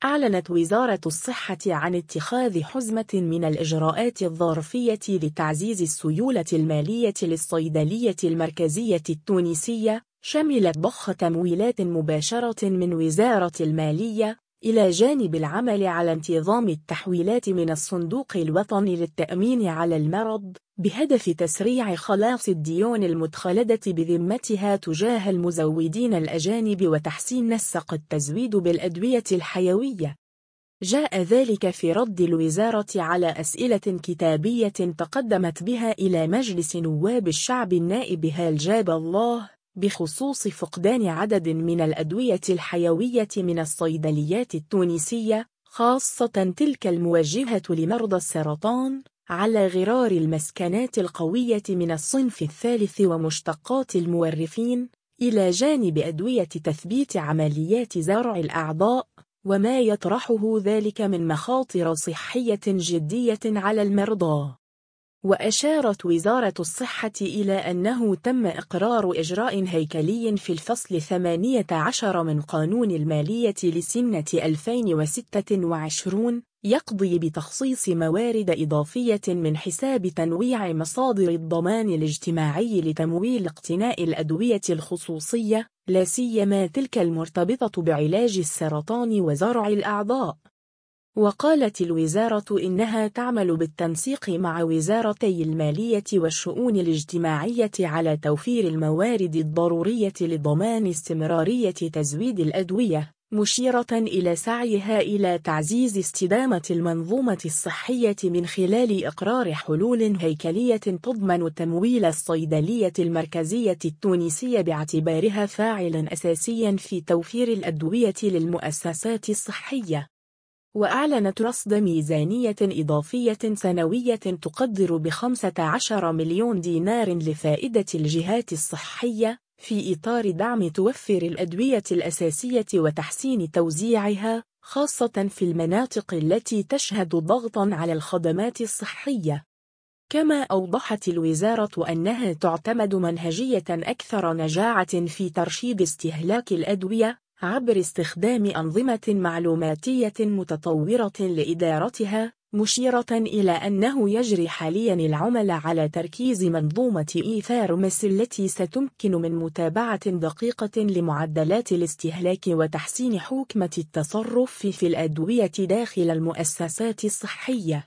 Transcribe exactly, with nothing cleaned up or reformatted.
أعلنت وزارة الصحة عن اتخاذ حزمة من الإجراءات الظرفية لتعزيز السيولة المالية للصيدلية المركزية التونسية، شملت ضخ تمويلات مباشرة من وزارة المالية، إلى جانب العمل على انتظام التحويلات من الصندوق الوطني للتأمين على المرض، بهدف تسريع خلاص الديون المتخلدة بذمتها تجاه المزودين الأجانب وتحسين نسق التزويد بالأدوية الحيوية. جاء ذلك في رد الوزارة على أسئلة كتابية تقدمت بها إلى مجلس نواب الشعب النائب هال جاب الله بخصوص فقدان عدد من الأدوية الحيوية من الصيدليات التونسية، خاصة تلك الموجهة لمرضى السرطان، على غرار المسكنات القوية من الصنف الثالث ومشتقات المورفين، إلى جانب أدوية تثبيت عمليات زرع الأعضاء، وما يطرحه ذلك من مخاطر صحية جدية على المرضى. وأشارت وزارة الصحة إلى أنه تم إقرار إجراء هيكلي في الفصل الثامن عشر من قانون المالية لسنة ألفين وستة وعشرين يقضي بتخصيص موارد إضافية من حساب تنويع مصادر الضمان الاجتماعي لتمويل اقتناء الأدوية الخصوصية، لا سيما تلك المرتبطة بعلاج السرطان وزرع الأعضاء. وقالت الوزارة إنها تعمل بالتنسيق مع وزارتي المالية والشؤون الاجتماعية على توفير الموارد الضرورية لضمان استمرارية تزويد الأدوية، مشيرة إلى سعيها إلى تعزيز استدامة المنظومة الصحية من خلال إقرار حلول هيكلية تضمن تمويل الصيدلية المركزية التونسية باعتبارها فاعل أساسي في توفير الأدوية للمؤسسات الصحية. وأعلنت رصد ميزانية إضافية سنوية تقدر بخمسة عشر مليون دينار لفائدة الجهات الصحية، في إطار دعم توفر الأدوية الأساسية وتحسين توزيعها، خاصة في المناطق التي تشهد ضغطا على الخدمات الصحية. كما أوضحت الوزارة أنها تعتمد منهجية أكثر نجاعة في ترشيد استهلاك الأدوية، عبر استخدام أنظمة معلوماتية متطورة لإدارتها، مشيرة إلى أنه يجري حاليا العمل على تركيز منظومة إي-فارماسي التي ستمكن من متابعة دقيقة لمعدلات الاستهلاك وتحسين حكمة التصرف في الأدوية داخل المؤسسات الصحية.